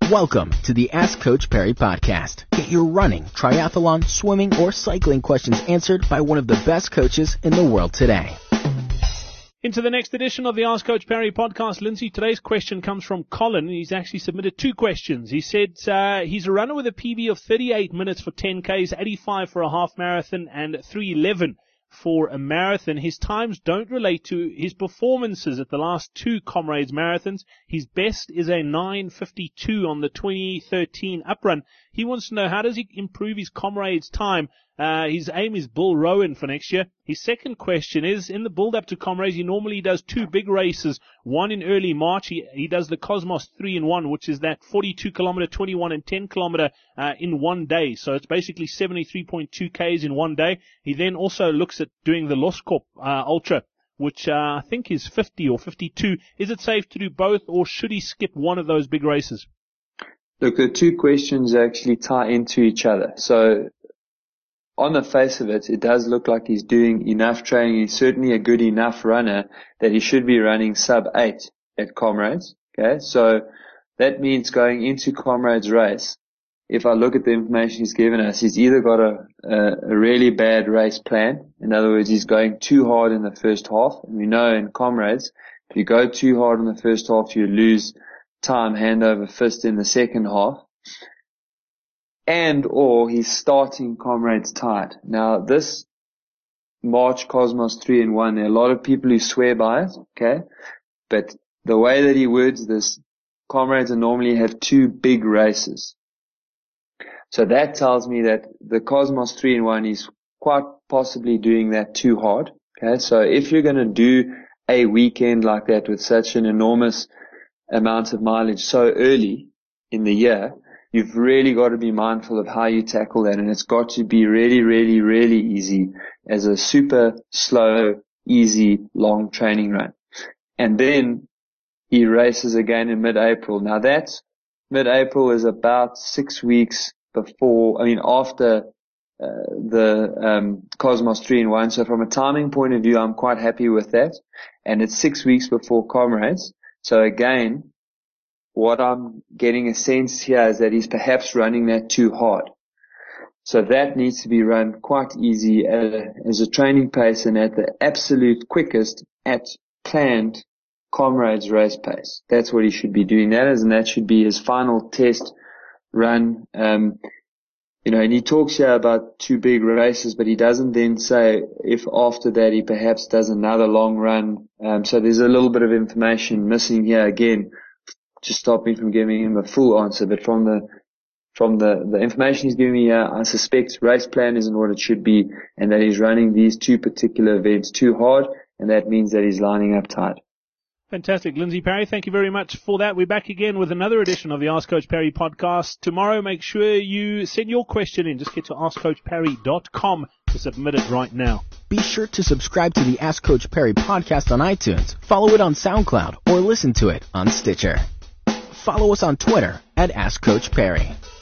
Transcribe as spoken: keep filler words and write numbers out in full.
Welcome to the Ask Coach Perry podcast. Get your running, triathlon, swimming, or cycling questions answered by one of the best coaches in the world today. Into the next edition of the Ask Coach Perry podcast, Lindsay, today's question comes from Colin. He's actually submitted two questions. He said uh, he's a runner with a P B of thirty-eight minutes for ten Ks, eighty-five for a half marathon, and three eleven for a marathon. His times don't relate to his performances at the last two Comrades marathons. His best is a nine fifty-two on the twenty thirteen uprun. He wants to know, how does he improve his Comrades time? Uh, his aim is Bull Rowan for next year. His second question is, in the build-up to Comrades, he normally does two big races, one in early March. He, he does the Cosmos three in one, which is that forty-two kilometer, twenty-one and ten kilometer uh, in one day. So it's basically seventy-three point two Ks in one day. He then also looks at doing the Loscorp uh, Ultra, which uh, I think is fifty or fifty-two. Is it safe to do both, or should he skip one of those big races? Look, the two questions actually tie into each other. So on the face of it, it does look like he's doing enough training. He's certainly a good enough runner that he should be running sub eight at Comrades. Okay, so that means going into Comrades race, if I look at the information he's given us, he's either got a, a, a really bad race plan. In other words, he's going too hard in the first half. And we know in Comrades, if you go too hard in the first half, you lose time hand over fist in the second half. And or he's starting Comrades tired. Now this March Cosmos three in one, there are a lot of people who swear by it, okay? But the way that he words this, Comrades normally have two big races. So that tells me that the Cosmos three in one is quite possibly doing that too hard, okay? So if you're going to do a weekend like that with such an enormous amount of mileage so early in the year, you've really got to be mindful of how you tackle that, and it's got to be really, really, really easy as a super slow, easy, long training run. And then he races again in mid-April. Now that mid-April is about six weeks before, I mean, after uh, the um, Cosmos three in one. So from a timing point of view, I'm quite happy with that. And it's six weeks before Comrades. So again, what I'm getting a sense here is that he's perhaps running that too hard. So that needs to be run quite easy uh, as a training pace and at the absolute quickest at planned Comrades race pace. That's what he should be doing that as, and that should be his final test run. Um, you know, and he talks here about two big races, but he doesn't then say if after that he perhaps does another long run. Um, so there's a little bit of information missing here again, to stop me from giving him a full answer. But from the from the, the information he's giving me here, I suspect race plan isn't what it should be, and that he's running these two particular events too hard, and that means that he's lining up tight. Fantastic. Lindsay Perry, thank you very much for that. We're back again with another edition of the Ask Coach Perry podcast. Tomorrow, make sure you send your question in. Just get to ask coach perry dot com to submit it right now. Be sure to subscribe to the Ask Coach Perry podcast on iTunes, follow it on SoundCloud, or listen to it on Stitcher. Follow us on Twitter at Ask Coach Perry.